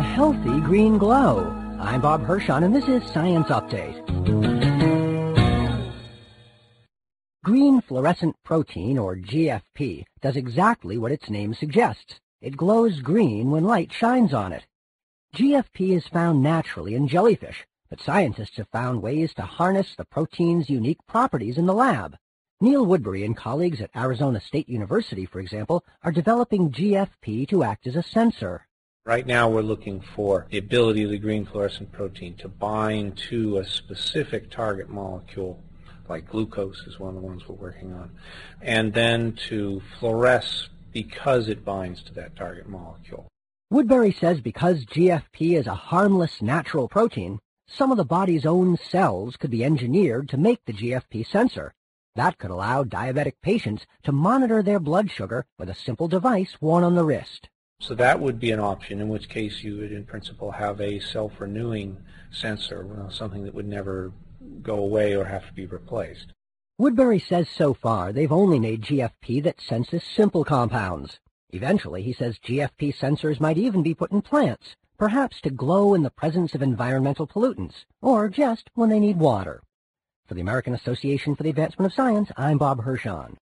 healthy green glow. I'm Bob Hirschon, and this is Science Update. Green fluorescent protein, or GFP, does exactly what its name suggests. It glows green when light shines on it. GFP is found naturally in jellyfish, but scientists have found ways to harness the protein's unique properties in the lab. Neil Woodbury and colleagues at Arizona State University, for example, are developing GFP to act as a sensor. Right now we're looking for the ability of the green fluorescent protein to bind to a specific target molecule, like glucose is one of the ones we're working on, and then to fluoresce because it binds to that target molecule. Woodbury says because GFP is a harmless natural protein, some of the body's own cells could be engineered to make the GFP sensor. That could allow diabetic patients to monitor their blood sugar with a simple device worn on the wrist. So that would be an option, in which case you would, in principle, have a self-renewing sensor, something that would never go away or have to be replaced. Woodbury says so far they've only made GFP that senses simple compounds. Eventually, he says GFP sensors might even be put in plants, perhaps to glow in the presence of environmental pollutants, or just when they need water. For the American Association for the Advancement of Science, I'm Bob Hirschon.